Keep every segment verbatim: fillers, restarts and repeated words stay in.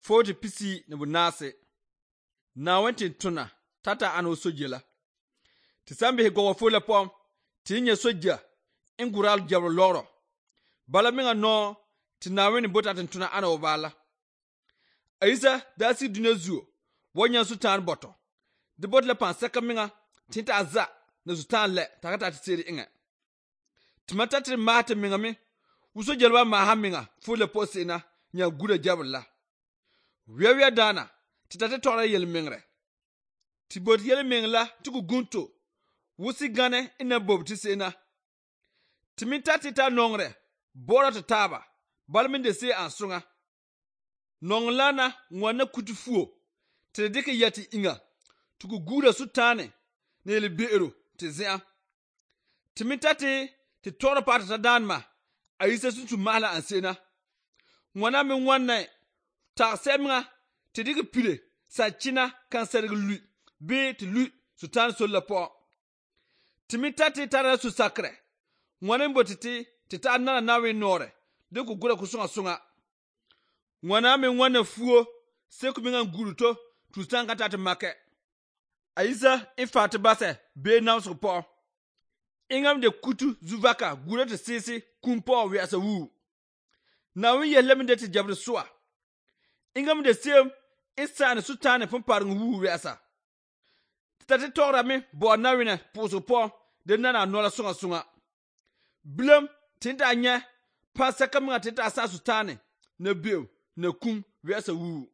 forty pisi na bunase. Na wenti tuna tata ano sojela. Tisambi go fo le pom tinye soja ingural jabro loro. Bala minga no tinaweni bota tuna ana obala. Aisa dasi dinezuo wonya sutan boto. De bot le pan seka minga tinta aza na sutan le takata tsiri inga. Timata tri mate minga mi uso jelwa maha minga fo le posina nya guda jabla. Wiya dana titate tora yel mingre. Tibot yel mingla tuku gunto. Wusi gane ina bob tisena. Timita tita nongre. Bora tataba. Balminde se ansunga. Nonglana ngwana kutufuo. Tedeke yati inga. Tuku guda sutane. Nele beero tizea. Timita te te tora pata tadanma. Aisa sutu mala ansena. Ngwana me ngwana ta semnga tedeke pile. Sa china kan serge lui. Be te lui sutan sol la po. Timita te tara su sakre. Ngwana mbotiti tita nana nawe nore. De ku gura kusunga sunga. Ngwana me ngwana fuo. Se kuminga nguru to. Tustanga tate make. Aisa infate base. Be na su po. Ingam de kutu zuvaka. Gura te sisi. Kumpo we asa wu. Na we ye lemende te jabri swa. Ingam de sem. Insane sutane pumpar wu we asa. Tate tora me bo nawine puso po de nana nola sunga sunga. Blum tinta nya pa seka mga tinta asa sutane na biu na kum wesa wu.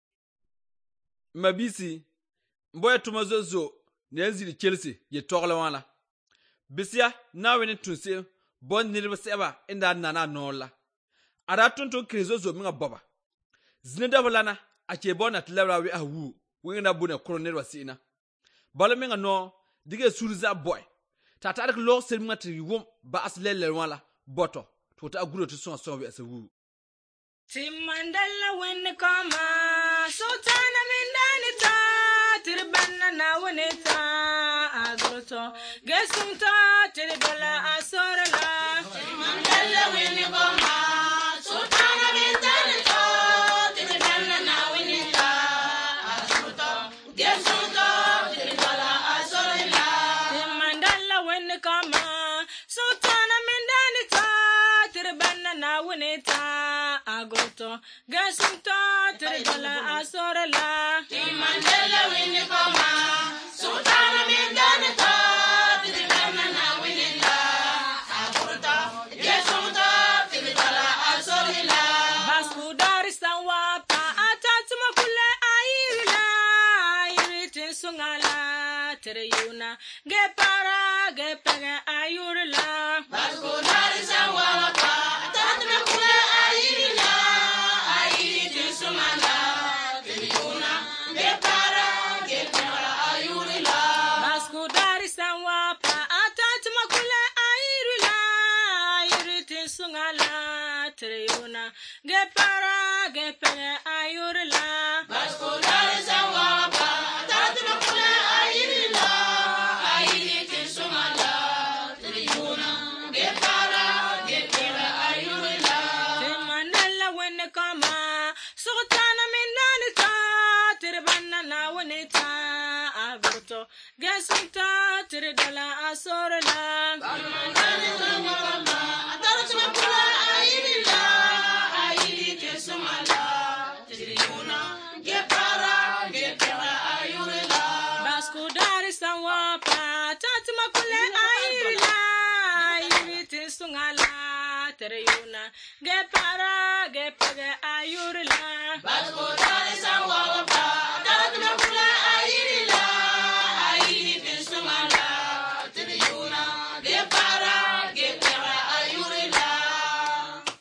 Mabisi mboya tumazozo na yazili Chelsea ye tokla wala. Bisia nawine tunse bon nilba seba inda nana nola. Ara tuntu krizozo mga baba. Zineda balana ache bona tilabra we awu. Wengina bune koronelwa sina. Bala minga no dige surza boy tata ak lo sel minga tri wom ba as lele wala boto to ta aguro to son son we asawu Timandala when kama sultana mindani ta tirbanna na weneta agroto gesumta tirbala asorala Timandala when kama sultana mindani ta tirbanna na weneta agroto gesumta Sultana mindani ta tirbanna na wineta agoto gasunta tirbala asorala Timandela winni koma Sultana mindani ta tirbanna na wineta agoto gasunta tirbala asorala Basku darisawa pa atatuma kule ayirila ayiritin sungala tereyuna gepara gepega ayurla Basco darisa wala pa tatme kule ayirla ayiti sumala tereyuna gepara gepega ayurla Basco darisa wala pa tatme kule ayirla ayiti sungala tereyuna gepara gepega ayurla Basco darisa wala pa tatme kule ayirla Gasunta tirdala asorala Mandani kama kama atarachma kula ayirila ayiri kesumala tiriyuna gepara gepara ayurila Basku darisa wapa tatma kula ayirila ayiri kesungala tiriyuna gepara gepara ayurila Basku darisa